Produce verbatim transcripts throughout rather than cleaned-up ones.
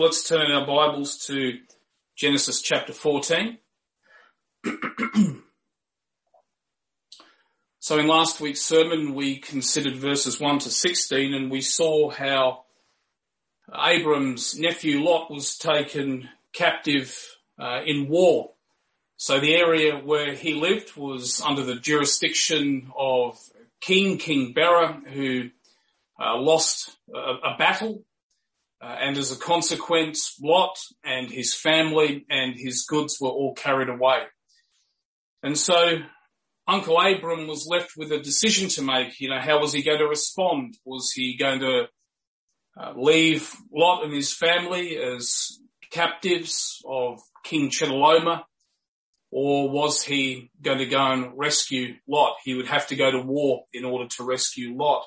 Let's turn our Bibles to Genesis chapter fourteen. So in last week's sermon, we considered verses one to sixteen, and we saw how Abram's nephew Lot was taken captive uh, in war. So the area where he lived was under the jurisdiction of King, King Bera, who uh, lost a, a battle. Uh, and as a consequence, Lot and his family and his goods were all carried away. And so Uncle Abram was left with a decision to make. You know, how was he going to respond? Was he going to uh, leave Lot and his family as captives of King Chedorlaomer? Or was he going to go and rescue Lot? He would have to go to war in order to rescue Lot.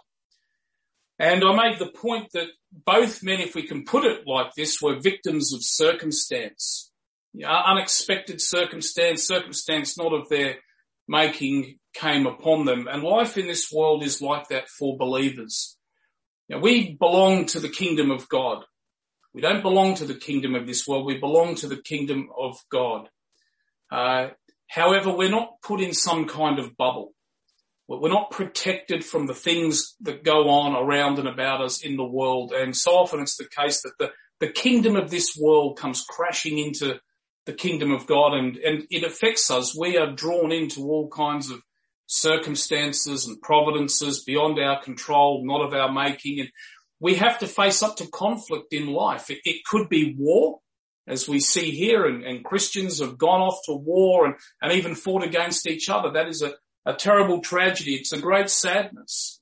And I made the point that both men, if we can put it like this, were victims of circumstance. You know, unexpected circumstance, circumstance not of their making came upon them. And life in this world is like that for believers. Now, we belong to the kingdom of God. We don't belong to the kingdom of this world. We belong to the kingdom of God. Uh, however, we're not put in some kind of bubble. We're not protected from the things that go on around and about us in the world. And so often it's the case that the, the kingdom of this world comes crashing into the kingdom of God, and, and it affects us. We are drawn into all kinds of circumstances and providences beyond our control, not of our making. And we have to face up to conflict in life. It, it could be war, as we see here, and, and Christians have gone off to war and, and even fought against each other. That is a A terrible tragedy. It's a great sadness.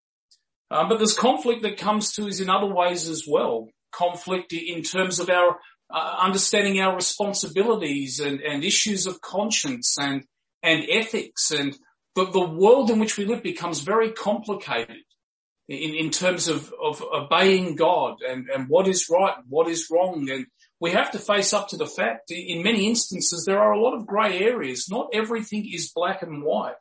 Um, but there's conflict that comes to us in other ways as well. Conflict in terms of our uh, understanding our responsibilities and, and issues of conscience and, and ethics. And the, the world in which we live becomes very complicated in, in terms of, of obeying God and, and what is right and what is wrong. And we have to face up to the fact, in many instances, there are a lot of grey areas. Not everything is black and white.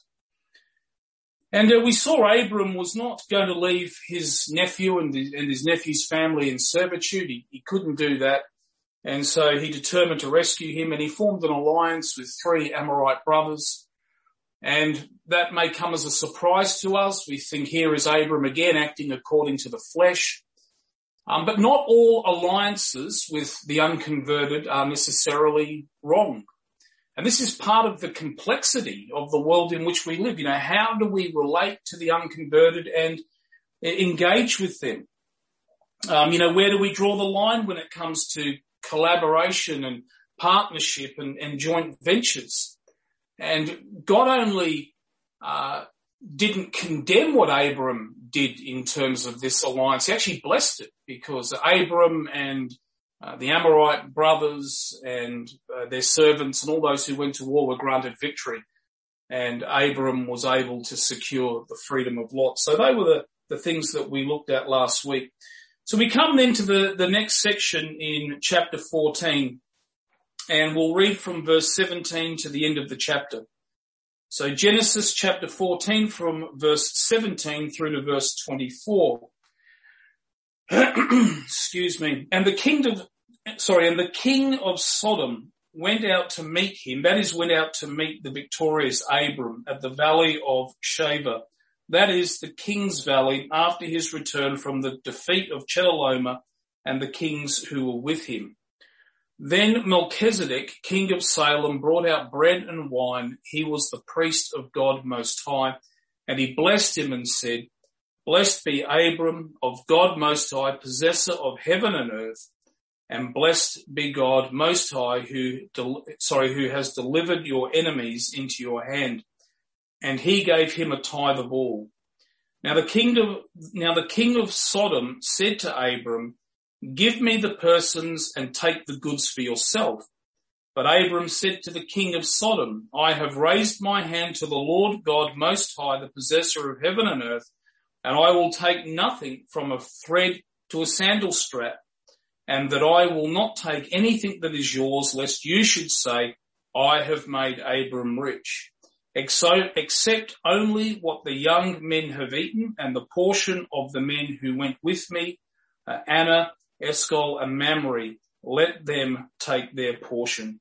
And uh, we saw Abram was not going to leave his nephew and, the, and his nephew's family in servitude. He, he couldn't do that. And so he determined to rescue him, and he formed an alliance with three Amorite brothers. And that may come as a surprise to us. We think here is Abram again acting according to the flesh. Um, but not all alliances with the unconverted are necessarily wrong. And this is part of the complexity of the world in which we live. You know, how do we relate to the unconverted and engage with them? Um, you know, where do we draw the line when it comes to collaboration and partnership and, and joint ventures? And God only uh, didn't condemn what Abram did in terms of this alliance. He actually blessed it, because Abram and Uh, the Amorite brothers and uh, their servants and all those who went to war were granted victory, and Abram was able to secure the freedom of Lot. So they were the, the things that we looked at last week. So we come then to the, the next section in chapter fourteen, and we'll read from verse seventeen to the end of the chapter. So Genesis chapter fourteen, from verse seventeen through to verse twenty-four. Excuse me. And the kingdom, sorry, and the king of Sodom went out to meet him. That is, went out to meet the victorious Abram at the valley of Shaveh. That is the king's valley, after his return from the defeat of Chedorlaomer and the kings who were with him. Then Melchizedek, king of Salem, brought out bread and wine. He was the priest of God Most High, and he blessed him and said, "Blessed be Abram of God Most High, possessor of heaven and earth, and blessed be God Most High, who, del- sorry, who has delivered your enemies into your hand." And he gave him a tithe of all. Now the king of, now the king of Sodom said to Abram, "Give me the persons and take the goods for yourself." But Abram said to the king of Sodom, "I have raised my hand to the Lord God Most High, the possessor of heaven and earth, and I will take nothing from a thread to a sandal strap, and that I will not take anything that is yours, lest you should say, I have made Abram rich, except only what the young men have eaten, and the portion of the men who went with me, uh, Anna, Eshcol and Mamre. Let them take their portion.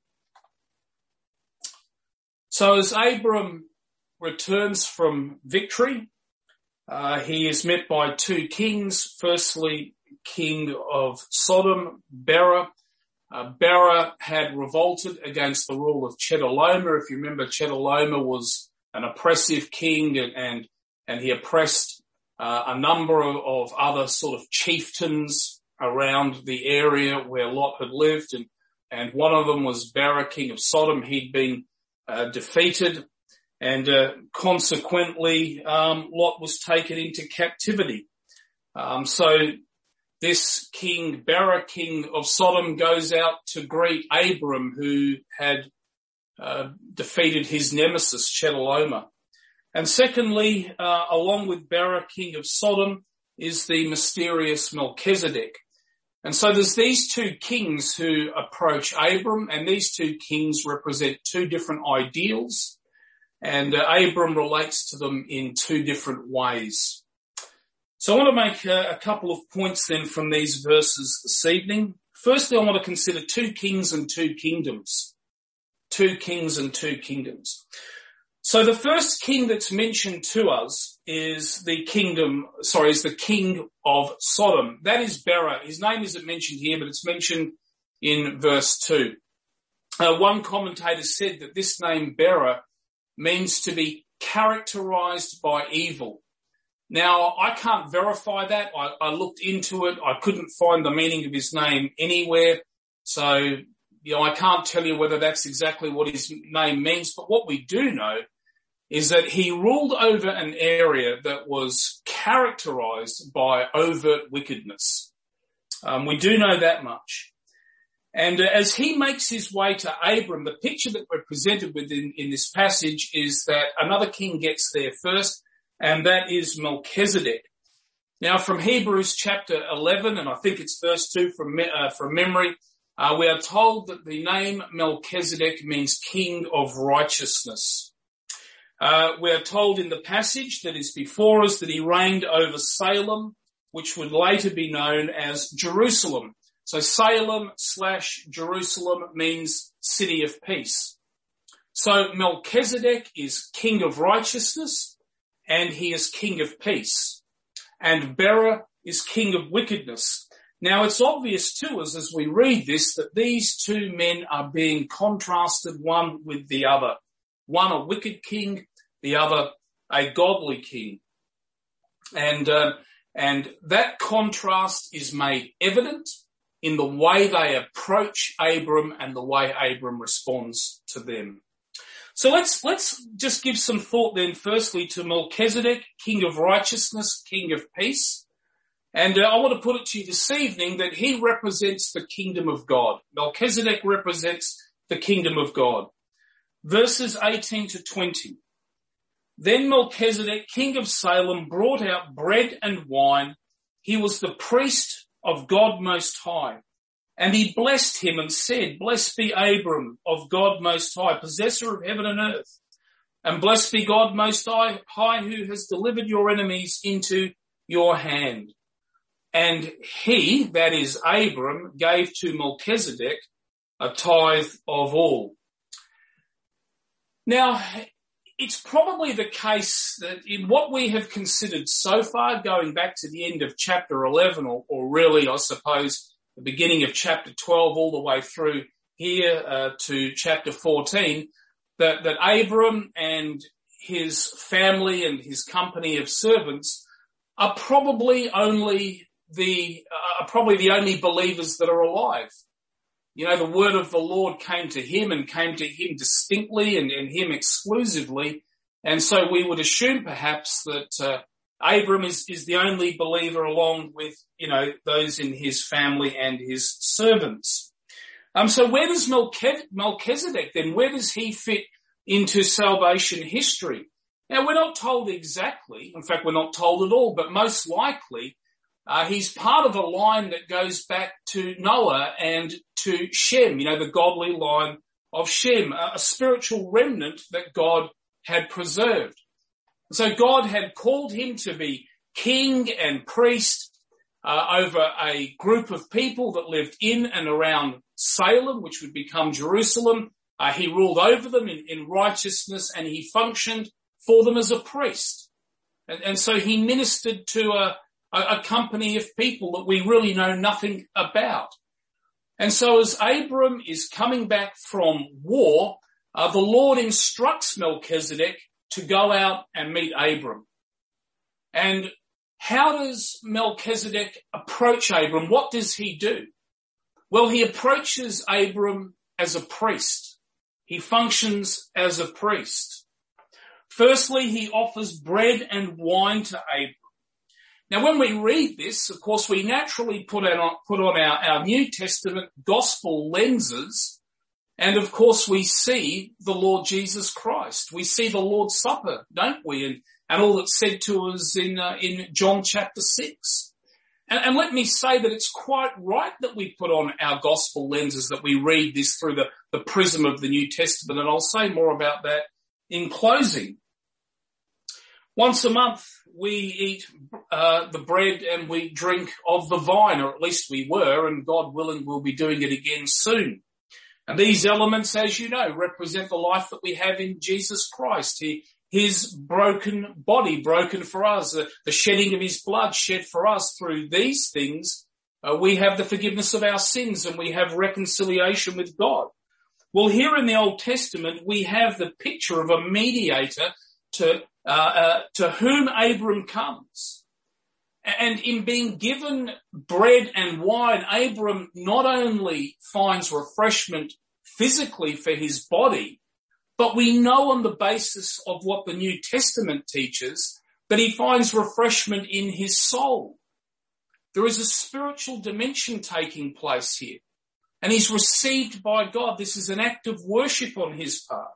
So as Abram returns from victory, uh, he is met by two kings. Firstly, king of Sodom, Bera. Uh, Bera had revolted against the rule of Chedorlaomer. If you remember, Chedorlaomer was an oppressive king, and and, and he oppressed uh, a number of, of other sort of chieftains around the area where Lot had lived, and and one of them was Bera, king of Sodom. He'd been uh, defeated, and uh, consequently, um, Lot was taken into captivity. Um, so this king, Bera, king of Sodom, goes out to greet Abram, who had uh, defeated his nemesis, Chedorlaomer. And secondly, uh, along with Bera, king of Sodom, is the mysterious Melchizedek. And so there's these two kings who approach Abram, and these two kings represent two different ideals, and uh, Abram relates to them in two different ways. So I want to make a, a couple of points then from these verses this evening. Firstly, I want to consider two kings and two kingdoms. Two kings and two kingdoms. So the first king that's mentioned to us is the kingdom, sorry, is the king of Sodom. That is Bera. His name isn't mentioned here, but it's mentioned in verse two. Uh, one commentator said that this name Bera means to be characterized by evil. Now, I can't verify that. I, I looked into it. I couldn't find the meaning of his name anywhere. So, you know, I can't tell you whether that's exactly what his name means. But what we do know is that he ruled over an area that was characterized by overt wickedness. Um, we do know that much. And uh, as he makes his way to Abram, the picture that we're presented with in, in this passage is that another king gets there first, and that is Melchizedek. Now, from Hebrews chapter eleven, and I think it's verse two from, uh, from memory, uh, we are told that the name Melchizedek means king of righteousness. Uh, we are told in the passage that is before us that he reigned over Salem, which would later be known as Jerusalem. So Salem slash Jerusalem means city of peace. So Melchizedek is king of righteousness, and he is king of peace. And Bera is king of wickedness. Now it's obvious to us as we read this that these two men are being contrasted one with the other. One a wicked king, the other a godly king. And, uh, and that contrast is made evident in the way they approach Abram and the way Abram responds to them. So let's, let's just give some thought then firstly to Melchizedek, king of righteousness, king of peace. And uh, I want to put it to you this evening that he represents the kingdom of God. Melchizedek represents the kingdom of God. Verses eighteen to twenty. Then Melchizedek, king of Salem, brought out bread and wine. He was the priest of God Most High. And he blessed him and said, Blessed be Abram of God Most High, possessor of heaven and earth. And blessed be God Most High, who has delivered your enemies into your hand. And he, that is Abram, gave to Melchizedek a tithe of all. Now, it's probably the case that in what we have considered so far, going back to the end of chapter eleven, or, or really, I suppose, the beginning of chapter twelve all the way through here uh, to chapter fourteen, that, that Abram and his family and his company of servants are probably only the, uh, are probably the only believers that are alive. You know, the word of the Lord came to him and came to him distinctly and, and him exclusively. And so we would assume perhaps that, uh, Abram is, is the only believer along with, you know, those in his family and his servants. Um, so where does Melchizedek then, where does he fit into salvation history? Now we're not told exactly. In fact, we're not told at all, but most likely, uh, he's part of a line that goes back to Noah and to Shem, you know, the godly line of Shem, a, a spiritual remnant that God had preserved. So God had called him to be king and priest, uh, over a group of people that lived in and around Salem, which would become Jerusalem. Uh, he ruled over them in, in righteousness, and he functioned for them as a priest. And, and so he ministered to a, a, a company of people that we really know nothing about. And so as Abram is coming back from war, uh, the Lord instructs Melchizedek to go out and meet Abram. And how does Melchizedek approach Abram? What does he do? Well, he approaches Abram as a priest. He functions as a priest. Firstly, he offers bread and wine to Abram. Now, when we read this, of course, we naturally put on, put on our, our New Testament gospel lenses. And of course, we see the Lord Jesus Christ. We see the Lord's Supper, don't we? And, and all that's said to us in, uh, in John chapter six. And, and let me say that it's quite right that we put on our gospel lenses, that we read this through the, the prism of the New Testament. And I'll say more about that in closing. Once a month, we eat uh, the bread and we drink of the vine, or at least we were, and God willing, we'll be doing it again soon. And these elements, as you know, represent the life that we have in Jesus Christ. He, his broken body broken for us, the, the shedding of his blood shed for us. Through these things, uh, we have the forgiveness of our sins and we have reconciliation with God. Well, here in the Old Testament, we have the picture of a mediator to Uh, uh, to whom Abram comes. And in being given bread and wine, Abram not only finds refreshment physically for his body, but we know on the basis of what the New Testament teaches that he finds refreshment in his soul. There is a spiritual dimension taking place here, and he's received by God. This is an act of worship on his part.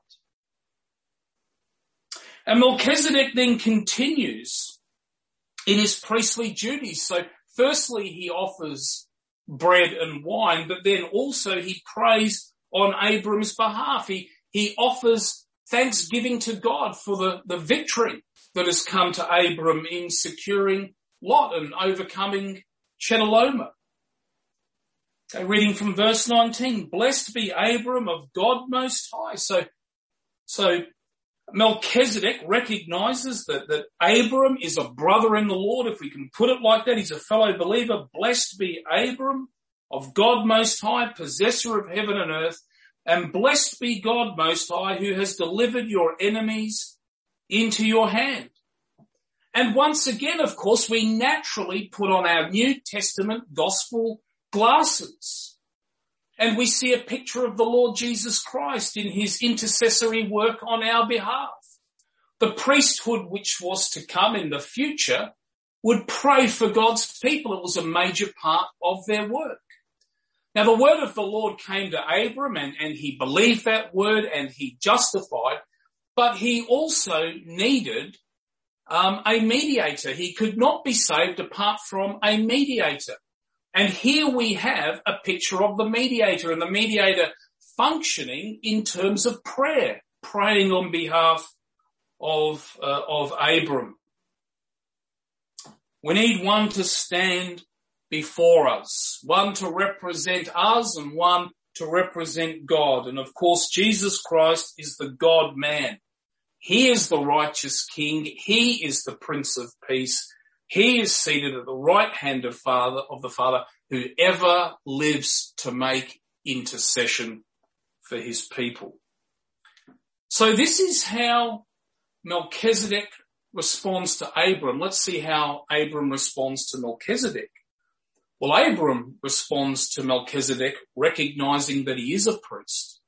And Melchizedek then continues in his priestly duties. So firstly, he offers bread and wine, but then also he prays on Abram's behalf. He, he offers thanksgiving to God for the, the victory that has come to Abram in securing Lot and overcoming Chedorlaomer. Okay, reading from verse nineteen, blessed be Abram of God Most High. So, so, Melchizedek recognizes that, that Abram is a brother in the Lord, if we can put it like that. He's a fellow believer. Blessed be Abram of God Most High, possessor of heaven and earth, and blessed be God Most High, who has delivered your enemies into your hand. And once again, of course, we naturally put on our New Testament gospel glasses. And we see a picture of the Lord Jesus Christ in his intercessory work on our behalf. The priesthood which was to come in the future would pray for God's people. It was a major part of their work. Now the word of the Lord came to Abram, and, and he believed that word and he justified, but he also needed um, a mediator. He could not be saved apart from a mediator. And here we have a picture of the mediator, and the mediator functioning in terms of prayer, praying on behalf of, uh, of Abram. We need one to stand before us, one to represent us and one to represent God. And of course, Jesus Christ is the God-man. He is the righteous King. He is the Prince of Peace. He is seated at the right hand of Father, of the Father, who ever lives to make intercession for his people. So this is how Melchizedek responds to Abram. Let's see how Abram responds to Melchizedek. Well, Abram responds to Melchizedek recognizing that he is a priest.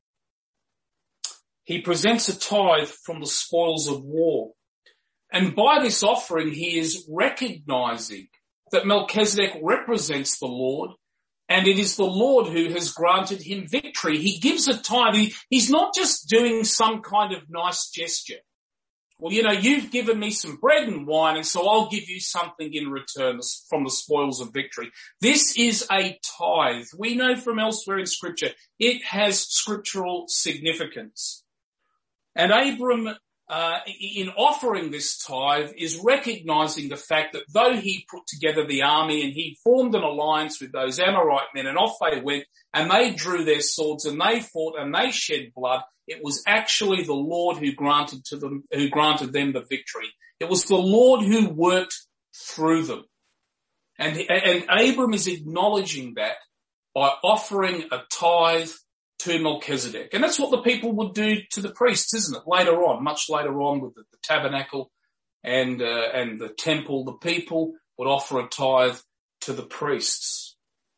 He presents a tithe from the spoils of war. And by this offering, he is recognizing that Melchizedek represents the Lord, and it is the Lord who has granted him victory. He gives a tithe. He, he's not just doing some kind of nice gesture. Well, you know, you've given me some bread and wine, and so I'll give you something in return from the spoils of victory. This is a tithe. We know from elsewhere in Scripture, it has scriptural significance. And Abram uh, in offering this tithe is recognizing the fact that though he put together the army and he formed an alliance with those Amorite men and off they went and they drew their swords and they fought and they shed blood, it was actually the Lord who granted to them, who granted them the victory. It was the Lord who worked through them. And, and Abram is acknowledging that by offering a tithe to Melchizedek. And that's what the people would do to the priests, isn't it? Later on, much later on with the, the tabernacle and, uh, and the temple, the people would offer a tithe to the priests.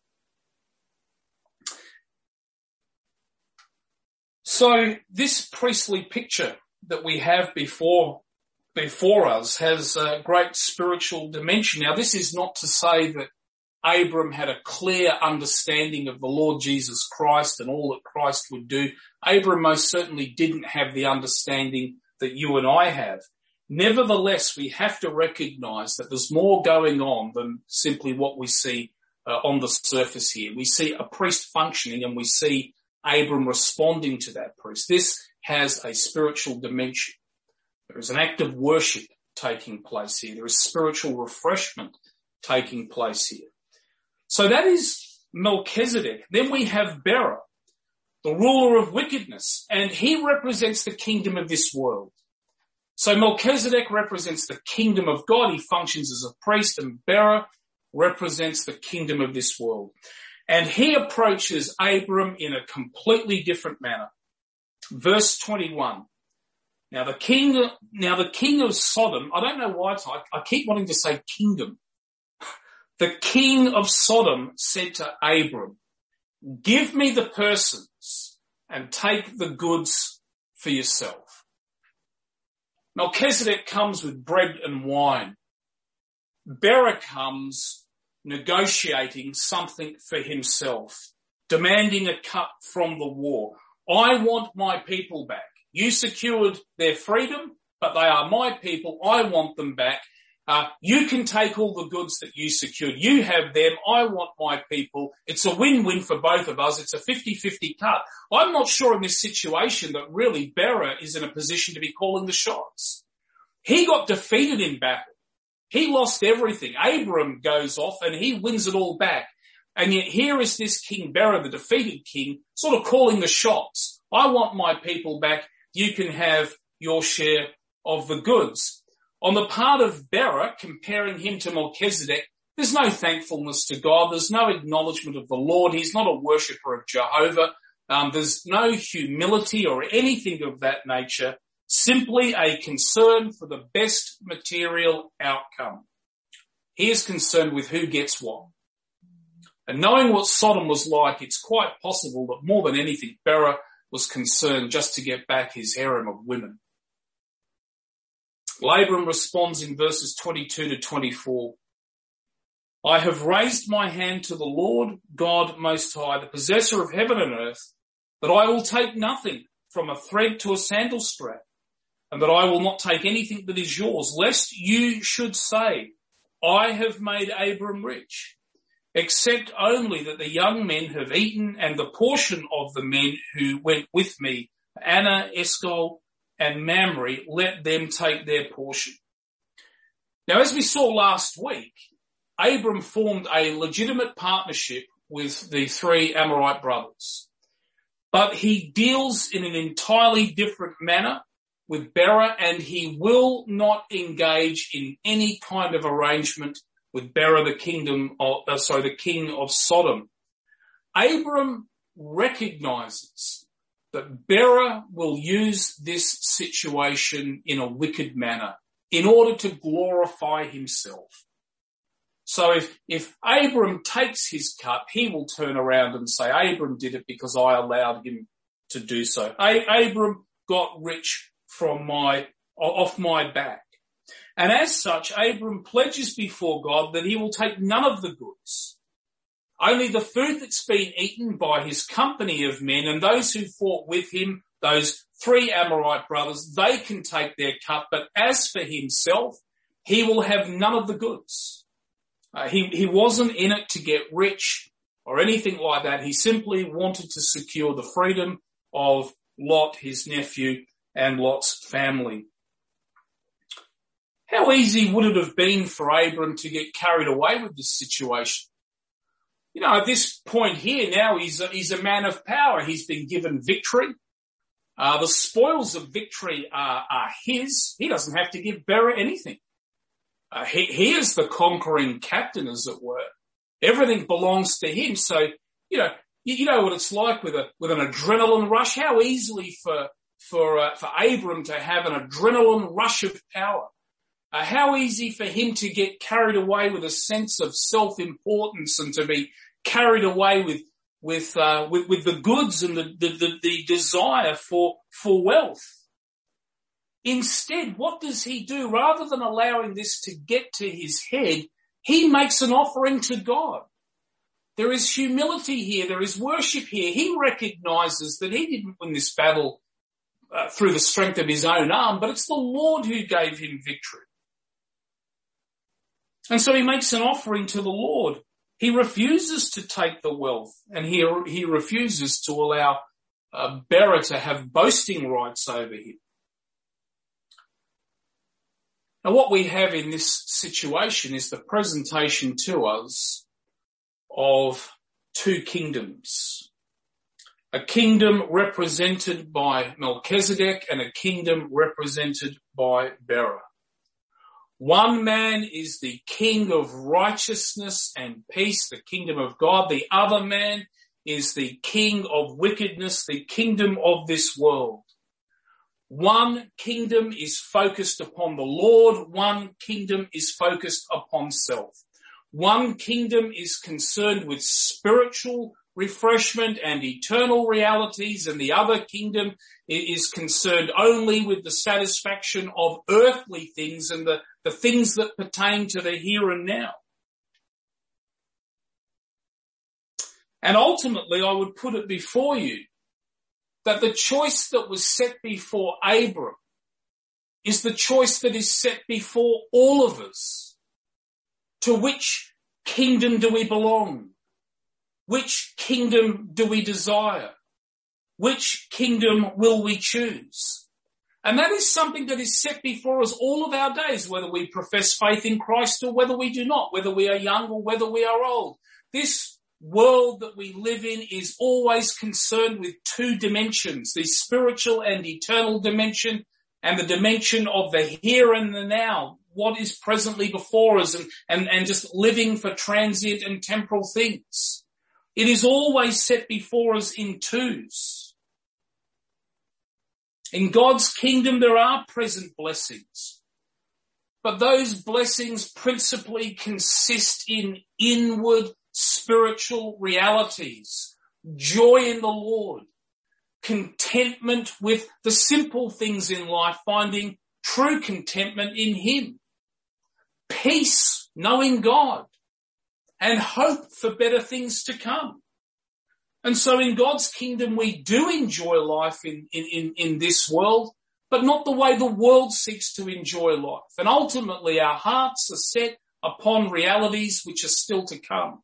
So this priestly picture that we have before, before us has a great spiritual dimension. Now, this is not to say that Abram had a clear understanding of the Lord Jesus Christ and all that Christ would do. Abram most certainly didn't have the understanding that you and I have. Nevertheless, we have to recognize that there's more going on than simply what we see uh, on the surface here. We see a priest functioning and we see Abram responding to that priest. This has a spiritual dimension. There is an act of worship taking place here. There is spiritual refreshment taking place here. So that is Melchizedek. Then we have Bera, the ruler of wickedness, and he represents the kingdom of this world. So Melchizedek represents the kingdom of God. He functions as a priest, and Bera represents the kingdom of this world. And he approaches Abram in a completely different manner. Verse twenty-one. Now the king, now the king of Sodom, I don't know why it's, I, I keep wanting to say kingdom. The king of Sodom said to Abram, give me the persons and take the goods for yourself. Melchizedek comes with bread and wine. Bera comes negotiating something for himself, demanding a cut from the war. I want my people back. You secured their freedom, but they are my people. I want them back. Uh, you can take all the goods that you secured. You have them. I want my people. It's a win-win for both of us. It's a fifty-fifty cut. I'm not sure in this situation that really Bera is in a position to be calling the shots. He got defeated in battle. He lost everything. Abram goes off and he wins it all back. And yet here is this King Bera, the defeated king, sort of calling the shots. I want my people back. You can have your share of the goods. On the part of Bera, comparing him to Melchizedek, there's no thankfulness to God. There's no acknowledgement of the Lord. He's not a worshipper of Jehovah. Um, there's no humility or anything of that nature. Simply a concern for the best material outcome. He is concerned with who gets what. And knowing what Sodom was like, it's quite possible that more than anything, Bera was concerned just to get back his harem of women. Abram responds in verses twenty-two to twenty-four. I have raised my hand to the Lord God Most High, the possessor of heaven and earth, that I will take nothing from a thread to a sandal strap, and that I will not take anything that is yours, lest you should say, I have made Abram rich, except only that the young men have eaten, and the portion of the men who went with me, Anna, Eshcol, and Mamre, let them take their portion. Now, as we saw last week, Abram formed a legitimate partnership with the three Amorite brothers. But he deals in an entirely different manner with Bera, and he will not engage in any kind of arrangement with Bera, the kingdom of, uh, sorry, the king of Sodom. Abram recognizes that Bera will use this situation in a wicked manner in order to glorify himself. So if, if Abram takes his cut, he will turn around and say, Abram did it because I allowed him to do so. A- Abram got rich from my, off my back. And as such, Abram pledges before God that he will take none of the goods. Only the food that's been eaten by his company of men and those who fought with him, those three Amorite brothers, they can take their cut. But as for himself, he will have none of the goods. Uh, he, he wasn't in it to get rich or anything like that. He simply wanted to secure the freedom of Lot, his nephew, and Lot's family How easy would it have been for Abram to get carried away with this situation? You know, at this point here now, he's a, he's a man of power. He's been given victory. Uh, the spoils of victory are, are his. He doesn't have to give Bera anything. Uh, he, he is the conquering captain, as it were. Everything belongs to him. So, you know, you, you know what it's like with a, with an adrenaline rush. How easily for, for, uh, for Abram to have an adrenaline rush of power. Uh, how easy for him to get carried away with a sense of self-importance and to be carried away with, with, uh, with, with the goods and the, the, the, the desire for, for wealth. Instead, what does he do? Rather than allowing this to get to his head, he makes an offering to God. There is humility here. There is worship here. He recognizes that he didn't win this battle uh, through the strength of his own arm, but it's the Lord who gave him victory. And so he makes an offering to the Lord. He refuses to take the wealth, and he, he refuses to allow uh, Bera to have boasting rights over him. Now what we have in this situation is the presentation to us of two kingdoms. A kingdom represented by Melchizedek and a kingdom represented by Bera. One man is the king of righteousness and peace, the kingdom of God. The other man is the king of wickedness, the kingdom of this world. One kingdom is focused upon the Lord. One kingdom is focused upon self. One kingdom is concerned with spiritual refreshment and eternal realities, and the other kingdom is concerned only with the satisfaction of earthly things and the, the things that pertain to the here and now. And ultimately, I would put it before you that the choice that was set before Abram is the choice that is set before all of us. To which kingdom do we belong? Which kingdom do we desire? Which kingdom will we choose? And that is something that is set before us all of our days, whether we profess faith in Christ or whether we do not, whether we are young or whether we are old. This world that we live in is always concerned with two dimensions, the spiritual and eternal dimension and the dimension of the here and the now, what is presently before us, and, and, and just living for transient and temporal things. It is always set before us in twos. In God's kingdom there are present blessings, but those blessings principally consist in inward spiritual realities, joy in the Lord, contentment with the simple things in life, finding true contentment in Him, peace, knowing God, and hope for better things to come. And so in God's kingdom we do enjoy life in, in, in, in this world, but not the way the world seeks to enjoy life. And ultimately our hearts are set upon realities which are still to come.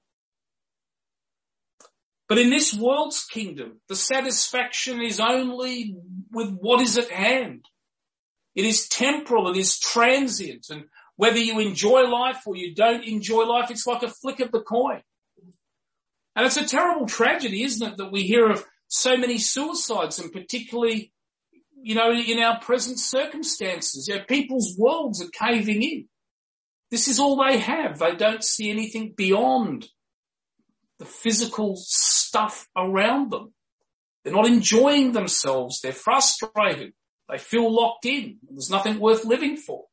But in this world's kingdom, the satisfaction is only with what is at hand. It is temporal, it is transient, and whether you enjoy life or you don't enjoy life, it's like a flick of the coin. And it's a terrible tragedy, isn't it, that we hear of so many suicides, and particularly, you know, in our present circumstances. You know, people's worlds are caving in. This is all they have. They don't see anything beyond the physical stuff around them. They're not enjoying themselves. They're frustrated. They feel locked in. There's nothing worth living for.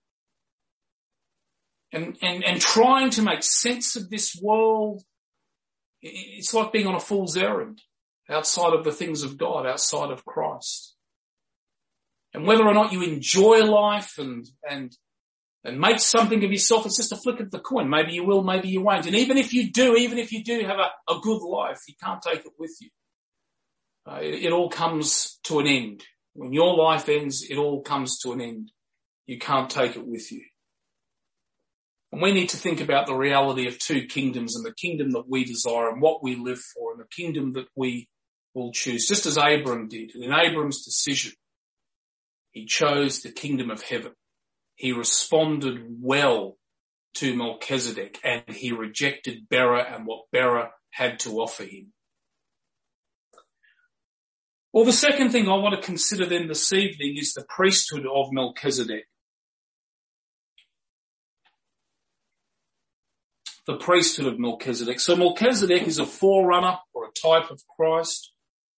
And, and, and trying to make sense of this world, it's like being on a fool's errand outside of the things of God, outside of Christ. And whether or not you enjoy life and, and, and make something of yourself, it's just a flick of the coin. Maybe you will, maybe you won't. And even if you do, even if you do have a, a good life, you can't take it with you. Uh, it, it all comes to an end. When your life ends, it all comes to an end. You can't take it with you. And we need to think about the reality of two kingdoms, and the kingdom that we desire and what we live for, and the kingdom that we will choose, just as Abram did. In Abram's decision, he chose the kingdom of heaven. he responded well to Melchizedek, and he rejected Bera and what Bera had to offer him. Well, the second thing I want to consider then this evening is the priesthood of Melchizedek. The priesthood of Melchizedek. So Melchizedek is a forerunner or a type of Christ.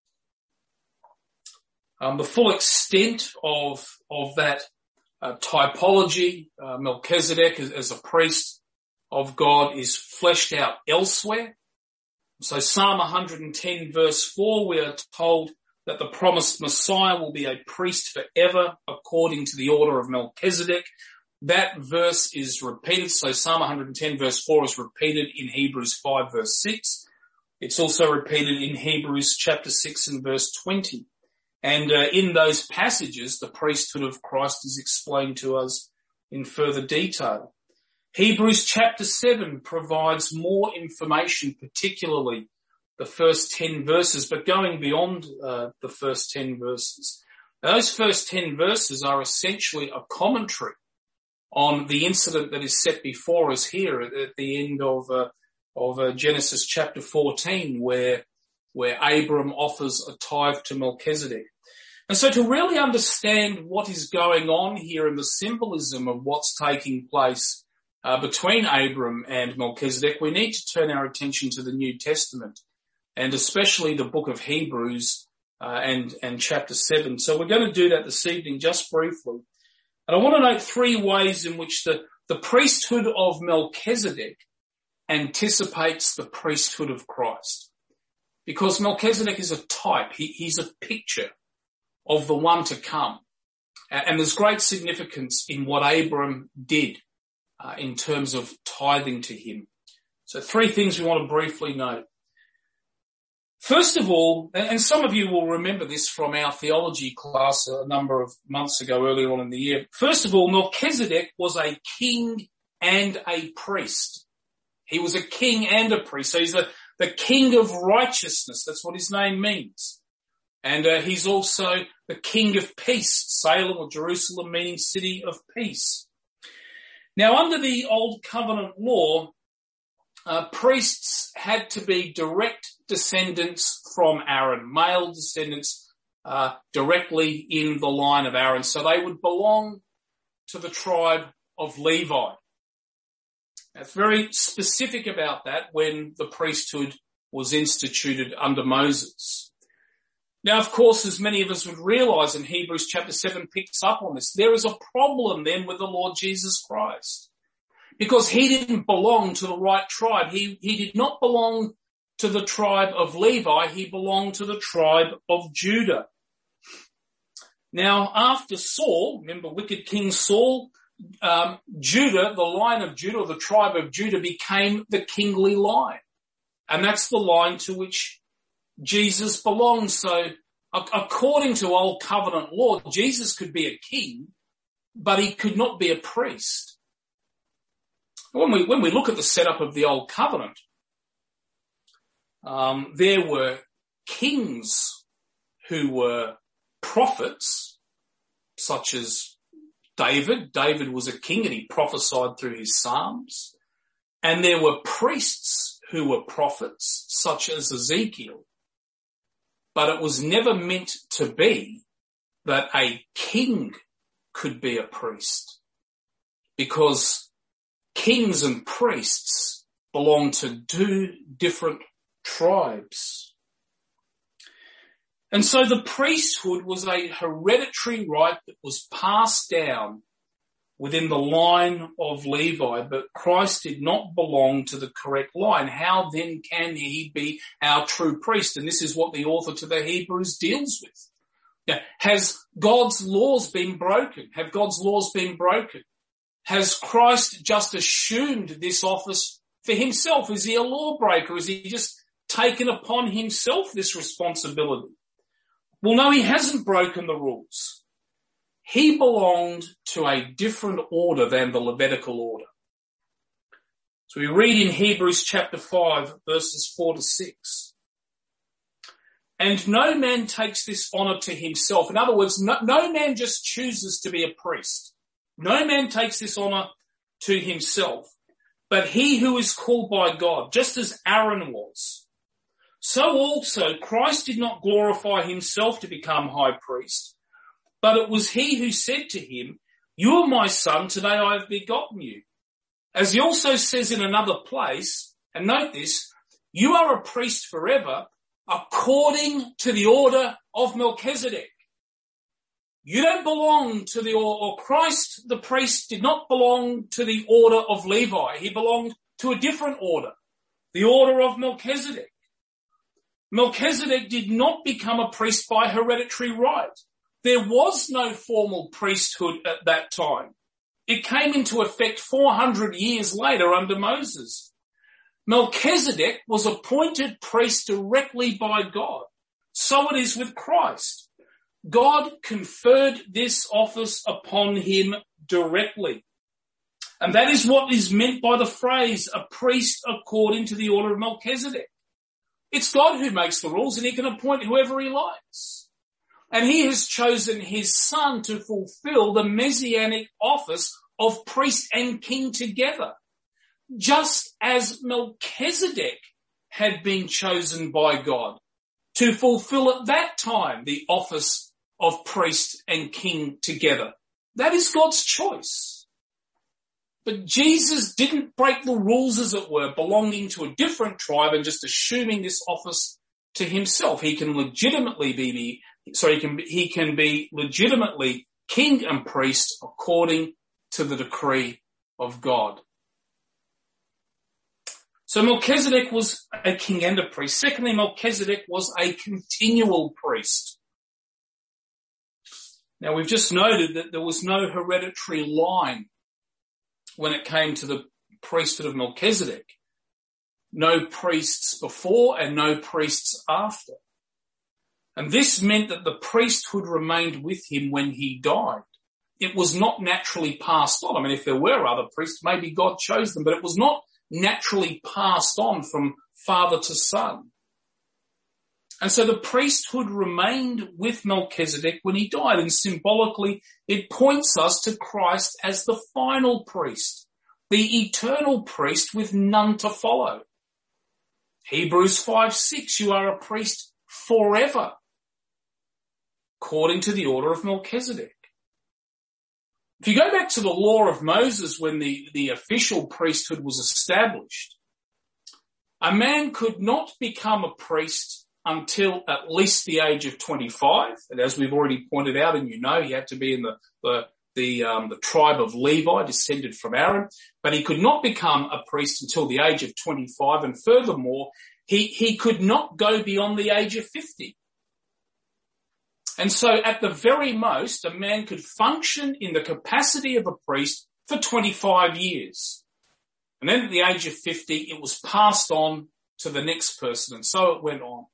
Um, the full extent of, of that uh, typology, uh, Melchizedek as, as a priest of God, is fleshed out elsewhere. So Psalm one hundred ten verse four, we are told that the promised Messiah will be a priest forever according to the order of Melchizedek. That verse is repeated. So Psalm one hundred ten verse four is repeated in Hebrews five verse six. It's also repeated in Hebrews chapter six and verse twenty. And uh, in those passages, the priesthood of Christ is explained to us in further detail. Hebrews chapter seven provides more information, particularly the first ten verses, but going beyond uh, the first ten verses. Those first ten verses are essentially a commentary on the incident that is set before us here at, at the end of uh, of uh, Genesis chapter fourteen, where where Abram offers a tithe to Melchizedek. And so to really understand what is going on here and the symbolism of what's taking place uh, between Abram and Melchizedek, we need to turn our attention to the New Testament, and especially the book of Hebrews uh, and, and chapter seven. So we're going to do that this evening just briefly. And I want to note three ways in which the, the priesthood of Melchizedek anticipates the priesthood of Christ. Because Melchizedek is a type, he, he's a picture of the one to come. And there's great significance in what Abram did uh, in terms of tithing to him. So three things we want to briefly note. First of all, and some of you will remember this from our theology class a number of months ago, earlier on in the year. First of all, Melchizedek was a king and a priest. He was a king and a priest. So he's the, the king of righteousness. That's what his name means. And uh, he's also the king of peace, Salem or Jerusalem meaning city of peace. Now, under the Old Covenant law, uh, priests had to be direct descendants from Aaron, male descendants uh, directly in the line of Aaron. So they would belong to the tribe of Levi. It's very specific about that when the priesthood was instituted under Moses. Now, of course, as many of us would realize, and Hebrews chapter seven picks up on this, there is a problem then with the Lord Jesus Christ, because he didn't belong to the right tribe. He, he did not belong to the tribe of Levi. He belonged to the tribe of Judah. Now, after Saul, remember wicked King Saul, um, Judah, the line of Judah, or the tribe of Judah, became the kingly line. And that's the line to which Jesus belongs. So according to Old Covenant law, Jesus could be a king, but he could not be a priest. When we, when we look at the setup of the Old Covenant, um, there were kings who were prophets, such as David. David was a king and he prophesied through his Psalms. And there were priests who were prophets, such as Ezekiel. But it was never meant to be that a king could be a priest, because kings and priests belong to two different tribes. And so the priesthood was a hereditary right that was passed down within the line of Levi, but Christ did not belong to the correct line. How then can he be our true priest? And this is what the author to the Hebrews deals with. Now, has God's laws been broken? Have God's laws been broken? Has Christ just assumed this office for himself? Is he a lawbreaker? Is he just taken upon himself this responsibility? Well, no, he hasn't broken the rules. He belonged to a different order than the Levitical order. So we read in Hebrews chapter five, verses four to six. And no man takes this honor to himself. In other words, no, no man just chooses to be a priest. No man takes this honour to himself, but he who is called by God, just as Aaron was. So also Christ did not glorify himself to become high priest, but it was he who said to him, you are my son, today I have begotten you. As he also says in another place, and note this, you are a priest forever, according to the order of Melchizedek. You don't belong to the, or, or Christ, the priest, did not belong to the order of Levi. He belonged to a different order, the order of Melchizedek. Melchizedek did not become a priest by hereditary right. There was no formal priesthood at that time. It came into effect four hundred years later under Moses. Melchizedek was appointed priest directly by God. So it is with Christ. God conferred this office upon him directly. And that is what is meant by the phrase, a priest according to the order of Melchizedek. It's God who makes the rules, and he can appoint whoever he likes. And he has chosen his son to fulfill the messianic office of priest and king together, just as Melchizedek had been chosen by God to fulfill at that time the office of priest and king together. That is God's choice. But Jesus didn't break the rules, as it were, belonging to a different tribe and just assuming this office to himself. He can legitimately be, so he can, he can be legitimately king and priest according to the decree of God. So Melchizedek was a king and a priest. Secondly, Melchizedek was a continual priest. Now, we've just noted that there was no hereditary line when it came to the priesthood of Melchizedek. No priests before and no priests after. And this meant that the priesthood remained with him when he died. It was not naturally passed on. I mean, if there were other priests, maybe God chose them, but it was not naturally passed on from father to son. And so the priesthood remained with Melchizedek when he died, and symbolically it points us to Christ as the final priest, the eternal priest with none to follow. Hebrews five six, you are a priest forever, according to the order of Melchizedek. If you go back to the law of Moses when the, the official priesthood was established, a man could not become a priest until at least the age of twenty-five. And as we've already pointed out, and you know, he had to be in the, the, the, um, the tribe of Levi, descended from Aaron, but he could not become a priest until the age of twenty-five. And furthermore, he, he could not go beyond the age of fifty. And so at the very most, a man could function in the capacity of a priest for twenty-five years. And then at the age of fifty, it was passed on to the next person. And so it went on.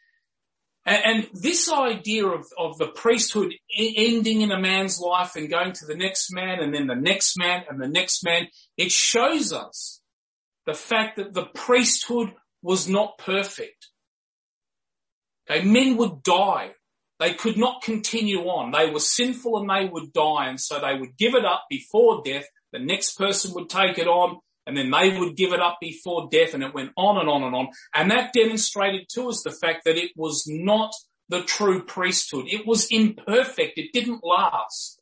And this idea of, of the priesthood ending in a man's life and going to the next man and then the next man and the next man, it shows us the fact that the priesthood was not perfect. Okay, men would die. They could not continue on. They were sinful and they would die, and so they would give it up before death. The next person would take it on, and then they would give it up before death, and it went on and on and on. And that demonstrated to us the fact that it was not the true priesthood. It was imperfect. It didn't last.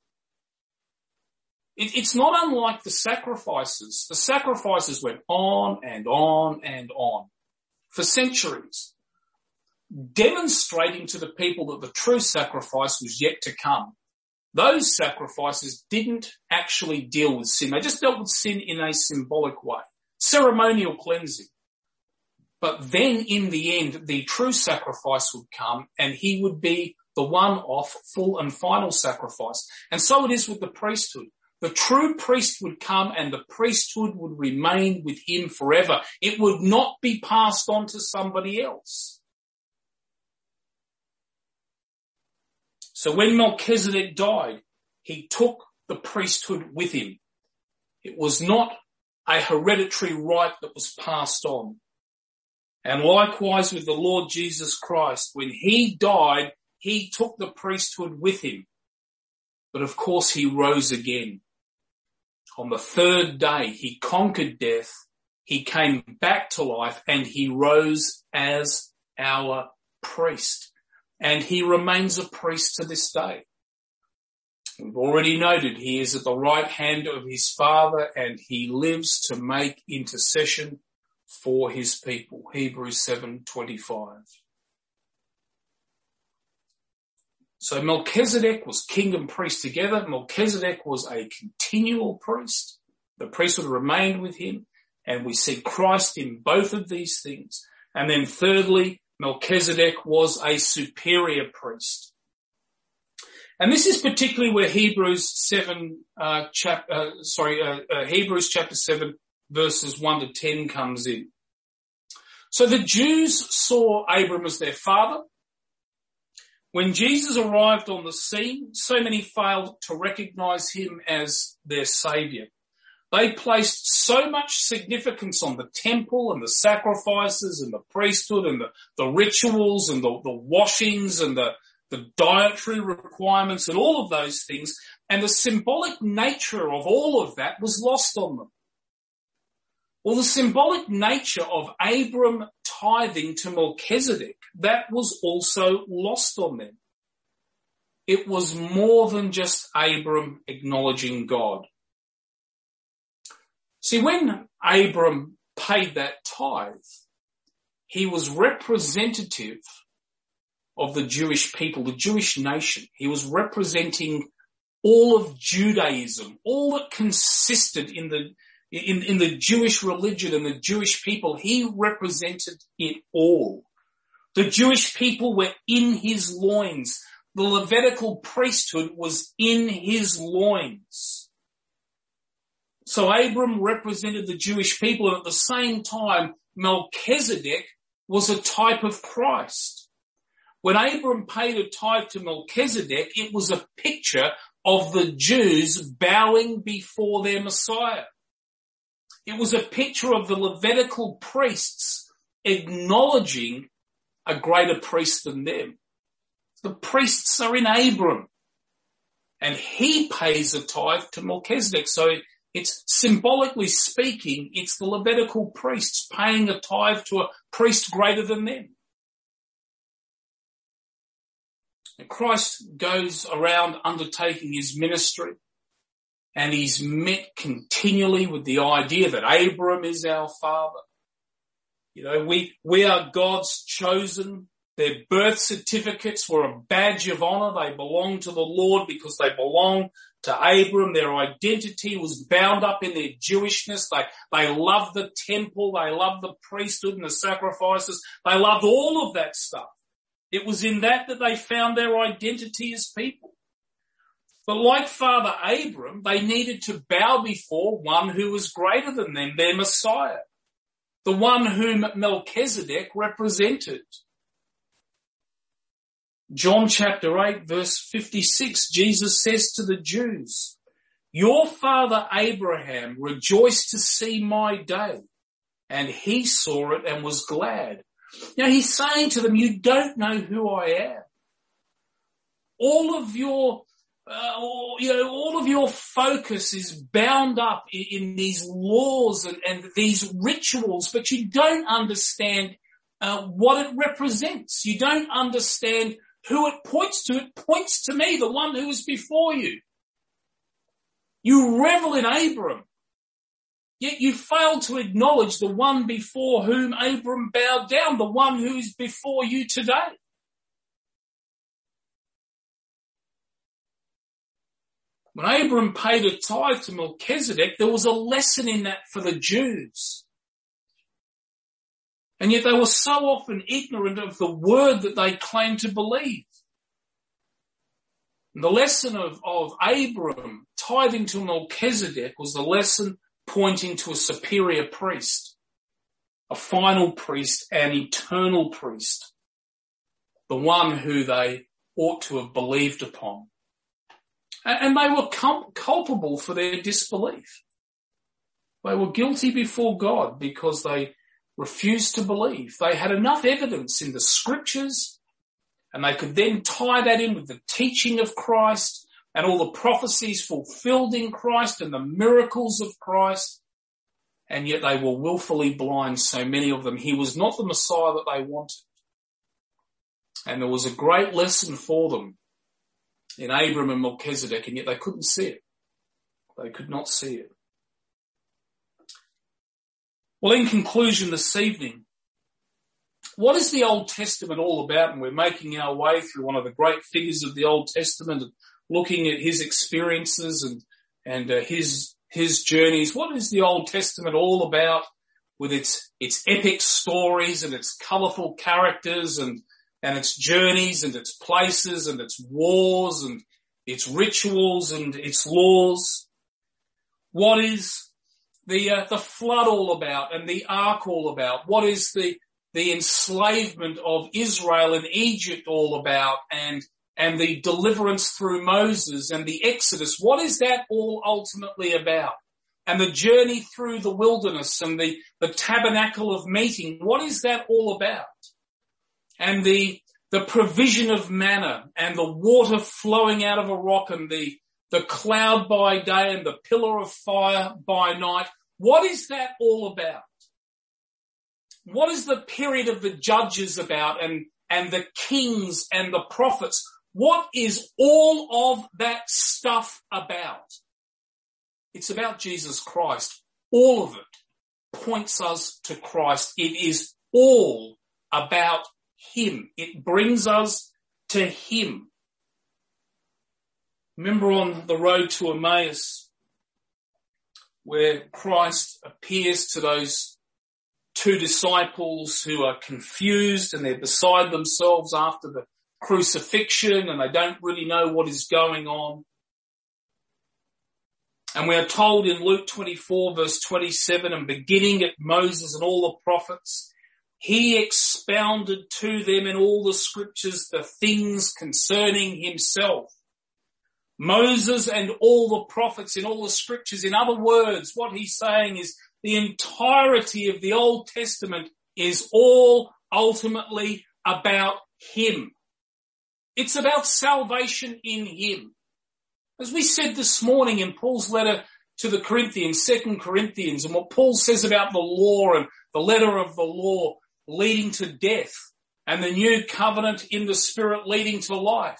It, it's not unlike the sacrifices. The sacrifices went on and on and on for centuries, demonstrating to the people that the true sacrifice was yet to come. Those sacrifices didn't actually deal with sin. They just dealt with sin in a symbolic way, ceremonial cleansing. But then in the end, the true sacrifice would come, and he would be the one-off, full and final sacrifice. And so it is with the priesthood. The true priest would come, and the priesthood would remain with him forever. It would not be passed on to somebody else. So when Melchizedek died, he took the priesthood with him. It was not a hereditary right that was passed on. And likewise with the Lord Jesus Christ, when he died, he took the priesthood with him. But of course he rose again. On the third day, he conquered death, he came back to life, and he rose as our priest. And he remains a priest to this day. We've already noted he is at the right hand of his Father, and he lives to make intercession for his people. Hebrews seven twenty-five. So Melchizedek was king and priest together. Melchizedek was a continual priest. The priesthood remained with him, and we see Christ in both of these things. And then thirdly, Melchizedek was a superior priest. And this is particularly where Hebrews seven, uh, chap, uh, sorry, uh, uh, Hebrews chapter seven, verses one to ten comes in. So the Jews saw Abram as their father. When Jesus arrived on the scene, so many failed to recognize him as their savior. They placed so much significance on the temple and the sacrifices and the priesthood and the, the rituals and the, the washings and the, the dietary requirements and all of those things, and the symbolic nature of all of that was lost on them. Well, the symbolic nature of Abram tithing to Melchizedek, that was also lost on them. It was more than just Abram acknowledging God. See, when Abram paid that tithe, he was representative of the Jewish people, the Jewish nation. He was representing all of Judaism, all that consisted in the In, in the Jewish religion and the Jewish people. He represented it all. The Jewish people were in his loins. The Levitical priesthood was in his loins. So Abram represented the Jewish people, and at the same time, Melchizedek was a type of Christ. When Abram paid a tithe to Melchizedek, it was a picture of the Jews bowing before their Messiah. It was a picture of the Levitical priests acknowledging a greater priest than them. The priests are in Abram, and he pays a tithe to Melchizedek. So it's, symbolically speaking, it's the Levitical priests paying a tithe to a priest greater than them. And Christ goes around undertaking his ministry, and he's met continually with the idea that Abram is our father. You know, we, we are God's chosen. Their birth certificates were a badge of honor. They belong to the Lord because they belong to Abram. Their identity was bound up in their Jewishness. They, they loved the temple. They loved the priesthood and the sacrifices. They loved all of that stuff. It was in that that they found their identity as people. But like Father Abram, they needed to bow before one who was greater than them, their Messiah, the one whom Melchizedek represented. John chapter eight, verse fifty-six, Jesus says to the Jews, "Your father Abraham rejoiced to see my day, and he saw it and was glad." Now he's saying to them, you don't know who I am. All of your Uh, you know, all of your focus is bound up in, in these laws and, and these rituals, but you don't understand uh, what it represents. You don't understand who it points to. It points to me, the one who is before you. You revel in Abram, yet you fail to acknowledge the one before whom Abram bowed down, the one who is before you today. When Abram paid a tithe to Melchizedek, there was a lesson in that for the Jews. And yet they were so often ignorant of the word that they claimed to believe. And the lesson of, of Abram tithing to Melchizedek was the lesson pointing to a superior priest, a final priest, an eternal priest, the one who they ought to have believed upon. And they were culpable for their disbelief. They were guilty before God because they refused to believe. They had enough evidence in the scriptures, and they could then tie that in with the teaching of Christ, and all the prophecies fulfilled in Christ and the miracles of Christ, and yet they were willfully blind, so many of them. He was not the Messiah that they wanted. And there was a great lesson for them in Abram and Melchizedek, and yet they couldn't see it. They could not see it. Well, in conclusion this evening, what is the Old Testament all about? And we're making our way through one of the great figures of the Old Testament and looking at his experiences and, and uh, his, his journeys. What is the Old Testament all about with its, its epic stories and its colourful characters and, and its journeys and its places and its wars and its rituals and its laws? What is the, uh, the flood all about and the ark all about? What is the, the enslavement of Israel in Egypt all about, and, and the deliverance through Moses and the Exodus? What is that all ultimately about? And the journey through the wilderness and the, the tabernacle of meeting, what is that all about? And the, the provision of manna and the water flowing out of a rock and the, the cloud by day and the pillar of fire by night. What is that all about? What is the period of the judges about, and, and the kings and the prophets? What is all of that stuff about? It's about Jesus Christ. All of it points us to Christ. It is all about him. It brings us to him. Remember on the road to Emmaus, where Christ appears to those two disciples who are confused and they're beside themselves after the crucifixion and they don't really know what is going on. And we are told in Luke twenty-four verse twenty-seven, and beginning at Moses and all the prophets, he expounded to them in all the scriptures the things concerning himself. Moses and all the prophets in all the scriptures. In other words, what he's saying is the entirety of the Old Testament is all ultimately about him. It's about salvation in him. As we said this morning in Paul's letter to the Corinthians, Second Corinthians, and what Paul says about the law and the letter of the law leading to death and the new covenant in the Spirit leading to life.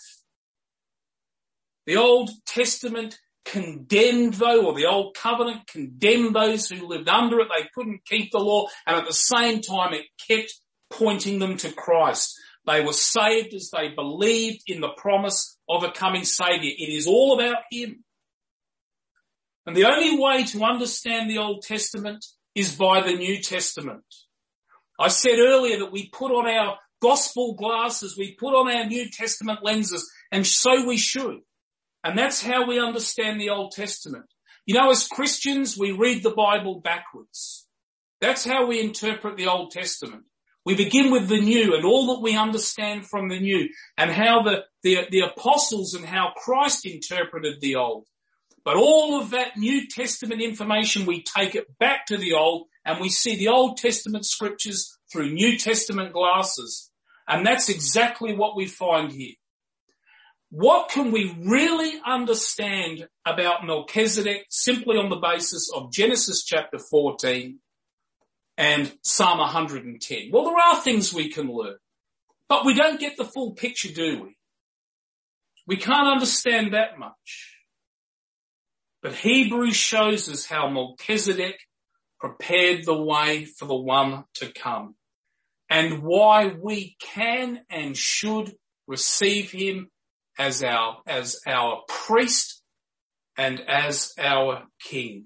The Old Testament condemned though, or the Old Covenant condemned those who lived under it. They couldn't keep the law, and at the same time it kept pointing them to Christ. They were saved as they believed in the promise of a coming Saviour. It is all about him. And the only way to understand the Old Testament is by the New Testament. I said earlier that we put on our gospel glasses, we put on our New Testament lenses, and so we should. And that's how we understand the Old Testament. You know, as Christians, we read the Bible backwards. That's how we interpret the Old Testament. We begin with the new and all that we understand from the new, and how the, the, the apostles and how Christ interpreted the old. But all of that New Testament information, we take it back to the old, and we see the Old Testament scriptures through New Testament glasses. And that's exactly what we find here. What can we really understand about Melchizedek simply on the basis of Genesis chapter fourteen and Psalm one hundred ten? Well, there are things we can learn, but we don't get the full picture, do we? We can't understand that much. But Hebrews shows us how Melchizedek prepared the way for the one to come, and why we can and should receive him as our, as our priest and as our king.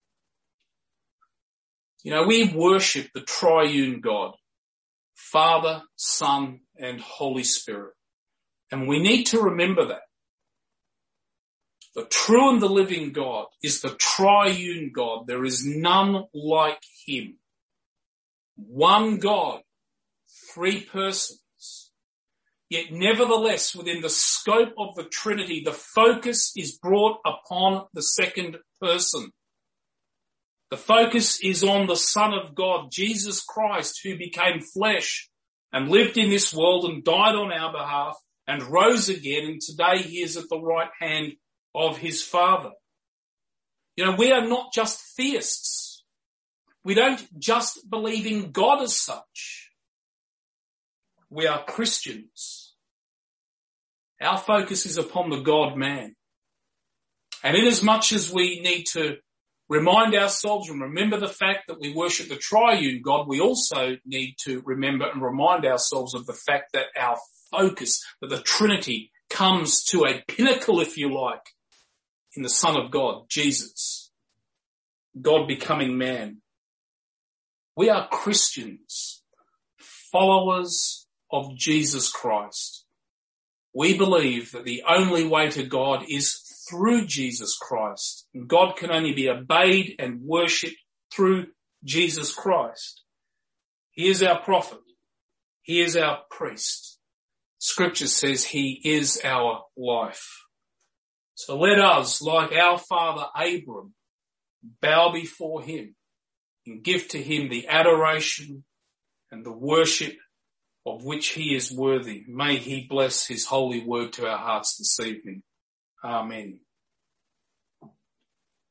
You know, we worship the triune God, Father, Son, and Holy Spirit. And we need to remember that. The true and the living God is the triune God. There is none like him. One God, three persons. Yet nevertheless, within the scope of the Trinity, the focus is brought upon the second person. The focus is on the Son of God, Jesus Christ, who became flesh and lived in this world and died on our behalf and rose again, and today he is at the right hand of his Father. You know, we are not just theists. We don't just believe in God as such. We are Christians. Our focus is upon the God-man. And inasmuch as we need to remind ourselves and remember the fact that we worship the triune God, we also need to remember and remind ourselves of the fact that our focus, that the Trinity comes to a pinnacle, if you like, in the Son of God, Jesus, God becoming man. We are Christians, followers of Jesus Christ. We believe that the only way to God is through Jesus Christ. And God can only be obeyed and worshipped through Jesus Christ. He is our prophet. He is our priest. Scripture says he is our life. So let us, like our father Abram, bow before him and give to him the adoration and the worship of which he is worthy. May he bless his holy word to our hearts this evening. Amen.